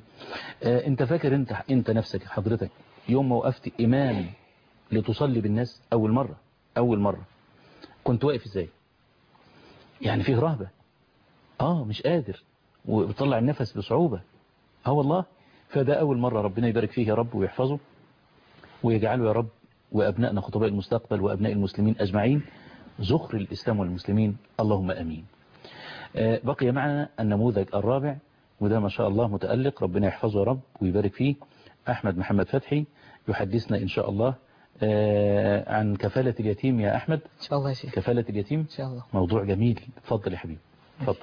انت فاكر انت نفسك حضرتك يوم ما وقفت إمام لتصلي بالناس أول مرة كنت واقف ازاي؟ يعني فيه رهبة، مش قادر وبتطلع النفس بصعوبة، والله. فده أول مرة، ربنا يبارك فيه يا رب ويحفظه ويجعله يا رب وأبنائنا خطباء المستقبل وأبناء المسلمين أجمعين ذخر الإسلام والمسلمين، اللهم أمين. بقي معنا النموذج الرابع، وده ما شاء الله متألق، ربنا يحفظه يا رب ويبارك فيه. أحمد محمد فتحي يحدثنا إن شاء الله عن كفالة اليتيم. يا أحمد، إن شاء الله يا شيخ. كفالة اليتيم إن شاء الله موضوع جميل. تفضل يا حبيبي، تفضل.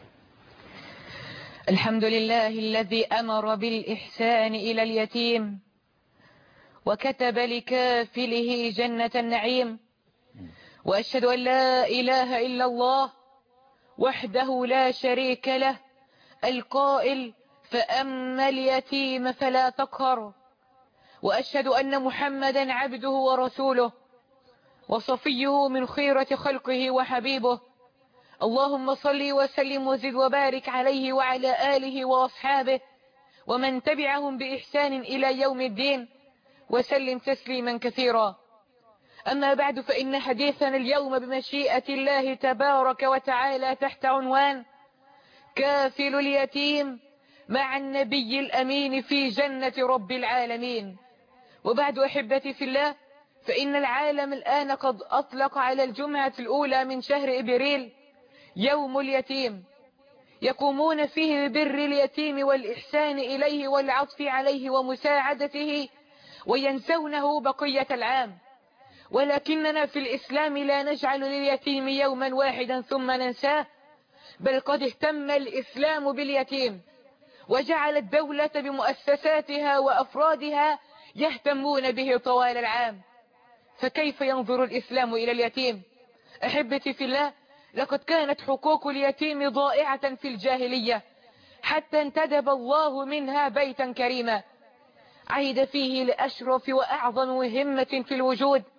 الحمد لله الذي أمر بالإحسان إلى اليتيم وكتب لكافله جنة النعيم، وأشهد أن لا إله إلا الله وحده لا شريك له القائل: فأما اليتيم فلا تقهر. وأشهد أن محمدا عبده ورسوله وصفيه من خيرة خلقه وحبيبه. اللهم صل وسلم وزد وبارك عليه وعلى آله وأصحابه ومن تبعهم بإحسان إلى يوم الدين وسلم تسليما كثيرا. أما بعد، فإن حديثنا اليوم بمشيئة الله تبارك وتعالى تحت عنوان كافل اليتيم مع النبي الأمين في جنة رب العالمين. وبعد، أحبتي في الله، فإن العالم الآن قد أطلق على الجمعة الأولى من شهر إبريل يوم اليتيم، يقومون فيه ببر اليتيم والإحسان إليه والعطف عليه ومساعدته، وينسونه بقية العام. ولكننا في الإسلام لا نجعل لليتيم يوما واحدا ثم ننساه، بل قد اهتم الإسلام باليتيم وجعل الدولة بمؤسساتها وأفرادها يهتمون به طوال العام. فكيف ينظر الإسلام إلى اليتيم؟ أحبتي في الله، لقد كانت حقوق اليتيم ضائعة في الجاهلية حتى انتدب الله منها بيتا كريما عهد فيه لأشرف وأعظم مهمة في الوجود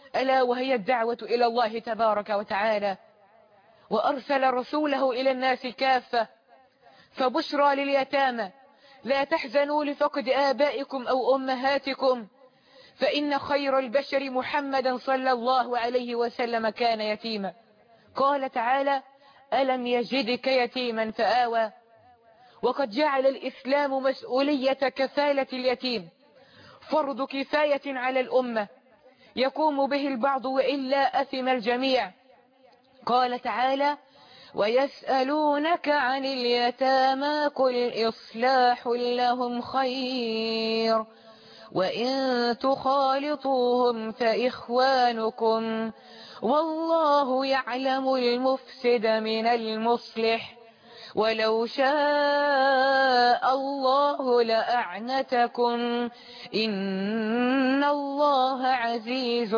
ألا وهي الدعوة إلى الله تبارك وتعالى، وأرسل رسوله إلى الناس كافة. فبشرى لليتامى لا تحزنوا لفقد آبائكم أو أمهاتكم، فإن خير البشر محمدا صلى الله عليه وسلم كان يتيما. قال تعالى: ألم يجدك يتيما فآوى. وقد جعل الإسلام مسؤولية كفالة اليتيم فرض كفاية على الأمة يقوم به البعض وإلا أثم الجميع. قال تعالى: ويسألونك عن اليتامى قل إصلاح لهم خير وإن تخالطوهم فإخوانكم والله يعلم المفسد من المصلح ولو شاء الله لأعنتكم إن الله عزيز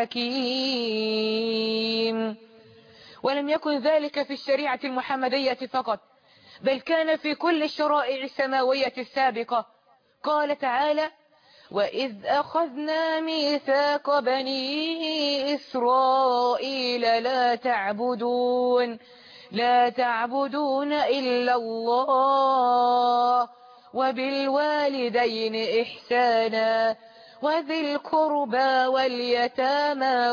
حكيم. ولم يكن ذلك في الشريعة المحمدية فقط، بل كان في كل الشرائع السماوية السابقة. قال تعالى: وإذ أخذنا ميثاق بني إسرائيل لا تعبدون إلا الله وبالوالدين إحسانا وذي القربى واليتامى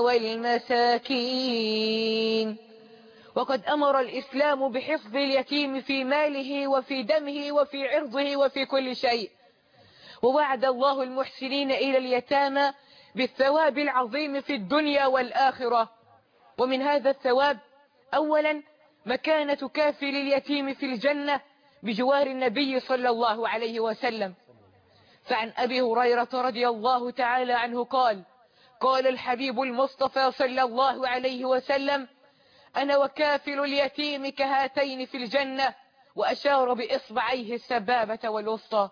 والمساكين. وقد أمر الإسلام بحفظ اليتيم في ماله وفي دمه وفي عرضه وفي كل شيء، ووعد الله المحسنين إلى اليتامى بالثواب العظيم في الدنيا والآخرة. ومن هذا الثواب أولا مكانة كافل اليتيم في الجنة بجوار النبي صلى الله عليه وسلم. فعن أبي هريرة رضي الله تعالى عنه قال الحبيب المصطفى صلى الله عليه وسلم: أنا وكافل اليتيم كهاتين في الجنة، وأشار بإصبعيه السبابة والوسطى.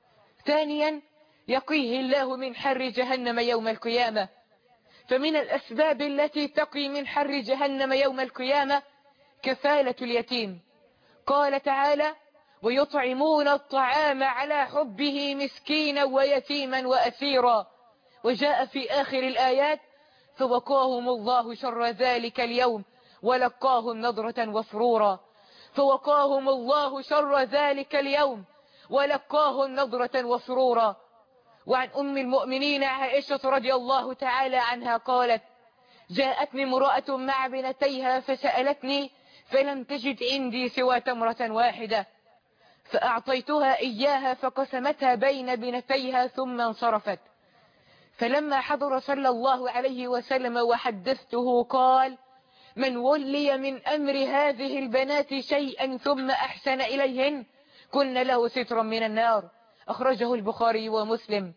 ثانيا يقيه الله من حر جهنم يوم القيامة. فمن الأسباب التي تقي من حر جهنم يوم القيامة كفالة اليتيم. قال تعالى: ويطعمون الطعام على حبه مسكينا ويتيما وأسيرا. وجاء في آخر الآيات: فوقاهم الله شر ذلك اليوم ولقاهم نضرة وسرورا. فوقاهم الله شر ذلك اليوم ولقاهم نضرة وسرورا. وعن أم المؤمنين عائشة رضي الله تعالى عنها قالت: جاءتني امرأة مع بنتيها فسألتني فلم تجد عندي سوى تمرة واحدة، فأعطيتها إياها فقسمتها بين بنتيها ثم انصرفت. فلما حضر صلى الله عليه وسلم وحدثته قال: من ولي من أمر هذه البنات شيئا ثم أحسن إليهن كن له سترا من النار. أخرجه البخاري ومسلم.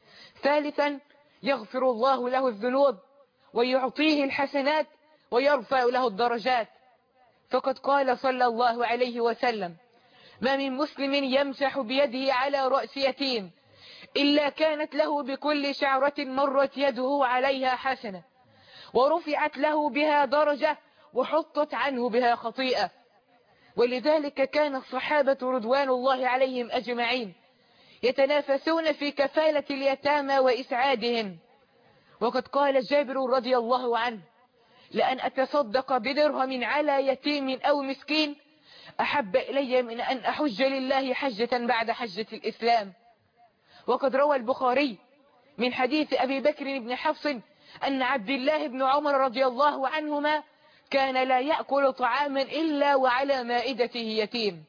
ثالثا يغفر الله له الذنوب ويعطيه الحسنات ويرفع له الدرجات. فقد قال صلى الله عليه وسلم: ما من مسلم يمسح بيده على رأس يتيم إلا كانت له بكل شعرة مرت يده عليها حسنة ورفعت له بها درجة وحطت عنه بها خطيئة. ولذلك كان الصحابة رضوان الله عليهم أجمعين يتنافسون في كفالة اليتامى وإسعادهم. وقد قال جابر رضي الله عنه: لأن أتصدق بدرهم على يتيم أو مسكين أحب إلي من أن أحج لله حجة بعد حجة الإسلام. وقد روى البخاري من حديث أبي بكر بن حفص أن عبد الله بن عمر رضي الله عنهما كان لا يأكل طعاما إلا وعلى مائدته يتيم.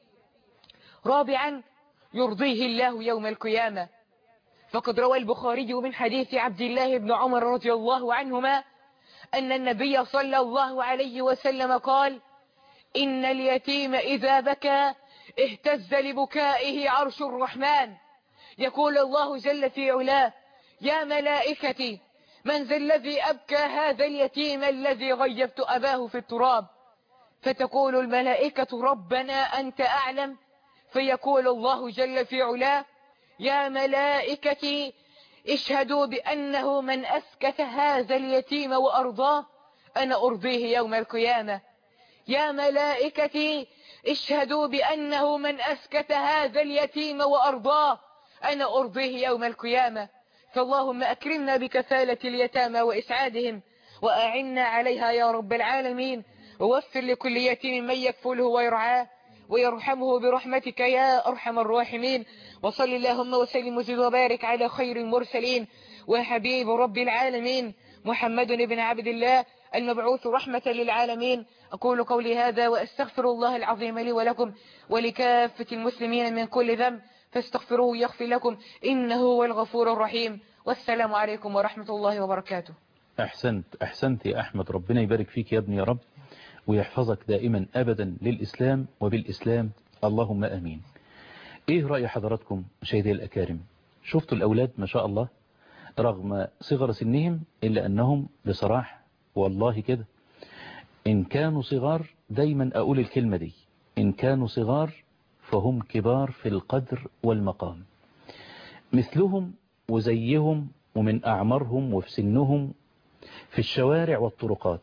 رابعا يرضيه الله يوم القيامة. فقد روى البخاري من حديث عبد الله بن عمر رضي الله عنهما أن النبي صلى الله عليه وسلم قال: إن اليتيم إذا بكى اهتز لبكائه عرش الرحمن. يقول الله جل في علاه: يا ملائكتي من ذا الذي أبكى هذا اليتيم الذي غيبت أباه في التراب؟ فتقول الملائكة: ربنا أنت أعلم. فيقول الله جل في علاه: يا ملائكتي اشهدوا بأنه من أسكت هذا اليتيم وأرضاه أنا أرضيه يوم القيامة. يا ملائكتي اشهدوا بأنه من أسكت هذا اليتيم وأرضاه أنا أرضيه يوم القيامة. فاللهم أكرمنا بكفالة اليتامى وإسعادهم وأعنا عليها يا رب العالمين، ووفر لكل يتيم من يكفله ويرعاه ويرحمه برحمتك يا أرحم الراحمين. وصل اللهم وسلم وزد وبارك على خير المرسلين وحبيب رب العالمين محمد بن عبد الله المبعوث رحمة للعالمين. أقول قولي هذا وأستغفر الله العظيم لي ولكم ولكافة المسلمين من كل ذنب فاستغفروه يغفر لكم إنه هو الغفور الرحيم. والسلام عليكم ورحمة الله وبركاته. أحسنت يا أحمد، ربنا يبارك فيك يا ابني يا رب، ويحفظك دائما أبدا للإسلام وبالإسلام، اللهم آمين. إيه رأي حضراتكم مشاهدي الأكارم؟ شفتوا الأولاد ما شاء الله رغم صغر سنهم إلا أنهم بصراحة والله كده إن كانوا صغار، دايما أقول الكلمة دي، إن كانوا صغار فهم كبار في القدر والمقام، مثلهم وزيهم ومن أعمارهم وفي سنهم في الشوارع والطرقات،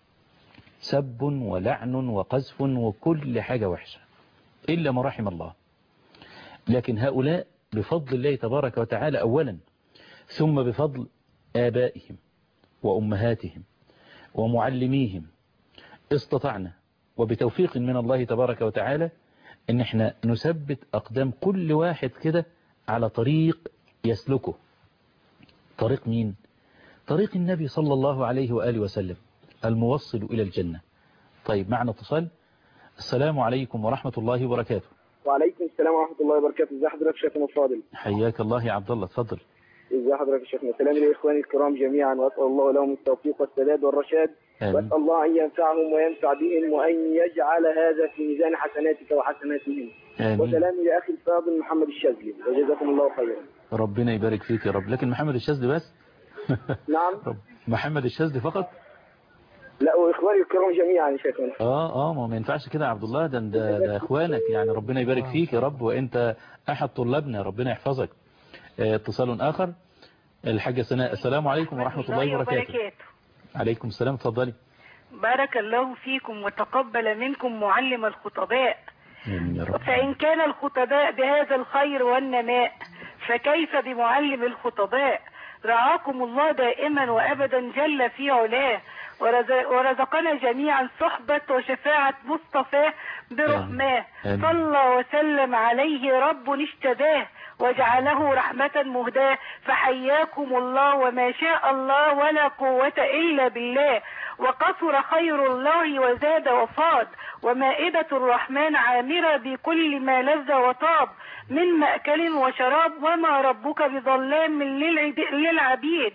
سب ولعن وقذف وكل حاجة وحشة إلا ما رحم الله. لكن هؤلاء بفضل الله تبارك وتعالى أولا، ثم بفضل آبائهم وأمهاتهم ومعلميهم استطعنا وبتوفيق من الله تبارك وتعالى ان احنا نثبت أقدام كل واحد كده على طريق يسلكه. طريق مين؟ طريق النبي صلى الله عليه وآله وسلم الموصل إلى الجنة. طيب معنا اتصال. السلام عليكم ورحمة الله وبركاته. وعليكم السلام ورحمة الله وبركاته. ازي حضرتك شيخنا الفاضل؟ حياك الله يا عبد الله، اتفضل. ازي حضرتك يا شيخنا؟ سلام لإخواني الكرام جميعا، وأسأل الله لهم التوفيق والسداد والرشاد، وأسأل الله أن ينفعهم وينفع بهم وأن يجعل هذا في ميزان حسناتك وحسناتهم. وسلامي لأخي الفاضل محمد الشاذلي، وجزاكم الله خيرا. ربنا يبارك فيك يا رب. لكن محمد الشاذلي بس؟ نعم. محمد الشاذلي فقط؟ لا، واخواني الكرام جميعا يا شيخنا. ما ينفعش كده يا عبد الله، ده اخوانك يعني، ربنا يبارك فيك يا رب، وانت احد طلابنا، ربنا يحفظك. اتصال اخر. الحاجة سناء. السلام عليكم ورحمة الله وبركاته. عليكم السلام، اتفضلي. بارك الله فيكم وتقبل منكم معلم الخطباء. فإن كان الخطباء بهذا الخير والنماء فكيف بمعلم الخطباء؟ رعاكم الله دائما وأبدا جل في علاه، ورزقنا جميعا صحبة وشفاعة مصطفاه برحماه، صلى وسلم عليه رب اشتباه وجعله رحمة مهداه. فحياكم الله وما شاء الله ولا قوة إلا بالله، وقصر خير الله وزاد وفاض، ومائدة الرحمن عامرة بكل ما لذ وطاب من مأكل وشراب، وما ربك بظلام للعبيد.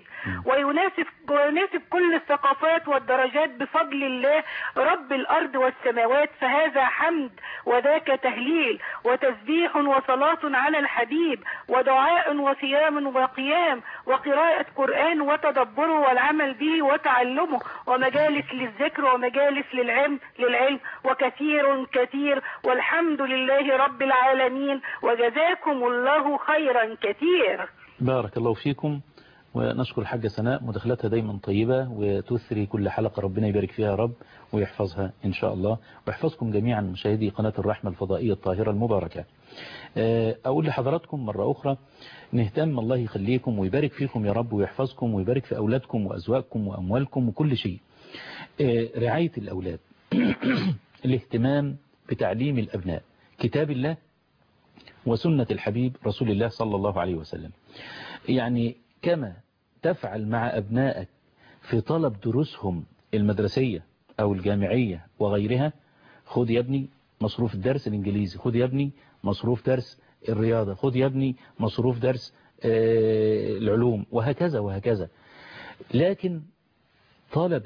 ويناسب كل الثقافات والدرجات بفضل الله رب الأرض والسماوات، فهذا حمد وذاك تهليل وتسبيح وصلاة على الحبيب ودعاء وصيام وقيام وقراءة قرآن وتدبره والعمل به وتعلمه ومجالس للذكر ومجالس للعلم وكثير كثير. والحمد لله رب العالمين، وجزاكم الله خيرا كثير. بارك الله فيكم، ونشكر الحاجة سناء، مداخلتها دايما طيبة وتثري كل حلقة، ربنا يبارك فيها يا رب ويحفظها إن شاء الله، ويحفظكم جميعا مشاهدي قناة الرحمة الفضائية الطاهرة المباركة. أقول لحضراتكم مرة أخرى نهتم، الله يخليكم ويبارك فيكم يا رب ويحفظكم ويبارك في أولادكم وأزواجكم وأموالكم وكل شيء. رعاية الأولاد الاهتمام بتعليم الأبناء كتاب الله وسنة الحبيب رسول الله صلى الله عليه وسلم. يعني كما تفعل مع أبنائك في طلب دروسهم المدرسية أو الجامعية وغيرها، خذ يا ابني مصروف الدرس الإنجليزي، خذ يا ابني مصروف درس الرياضة، خذ يا ابني مصروف درس العلوم، وهكذا وهكذا. لكن طلب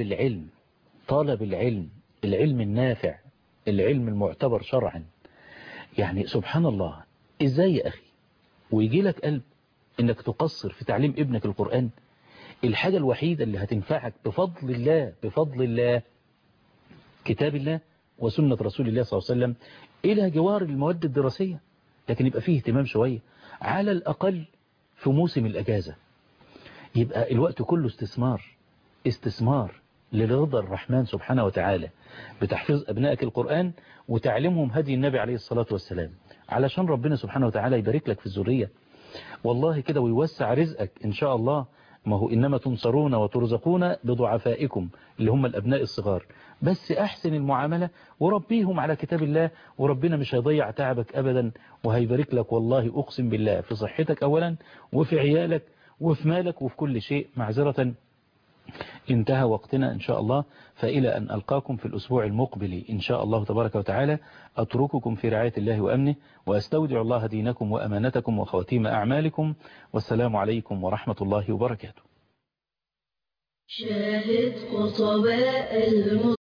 العلم العلم النافع، العلم المعتبر شرعا، يعني سبحان الله، ازاي يا أخي ويجي لك قلب انك تقصر في تعليم ابنك القرآن؟ الحاجة الوحيدة اللي هتنفعك بفضل الله كتاب الله وسنة رسول الله صلى الله عليه وسلم إلى جوار المواد الدراسية، لكن يبقى فيه اهتمام شوية على الأقل في موسم الأجازة، يبقى الوقت كله استثمار لرضا الرحمن سبحانه وتعالى بتحفيظ أبنائك القرآن وتعلمهم هدي النبي عليه الصلاة والسلام، علشان ربنا سبحانه وتعالى يبارك لك في الذرية والله كده ويوسع رزقك إن شاء الله ما هو إنما تنصرون وترزقون بضعفائكم اللي هم الأبناء الصغار. بس أحسن المعاملة وربيهم على كتاب الله، وربنا مش هيضيع تعبك أبدا، وهيبارك لك والله أقسم بالله في صحتك أولا، وفي عيالك، وفي مالك، وفي كل شيء. معذرة انتهى وقتنا إن شاء الله، فإلى أن ألقاكم في الأسبوع المقبل إن شاء الله تبارك وتعالى، أترككم في رعاية الله وأمنه، وأستودع الله دينكم وأمانتكم وخواتيم أعمالكم، والسلام عليكم ورحمة الله وبركاته. شاهد خطباء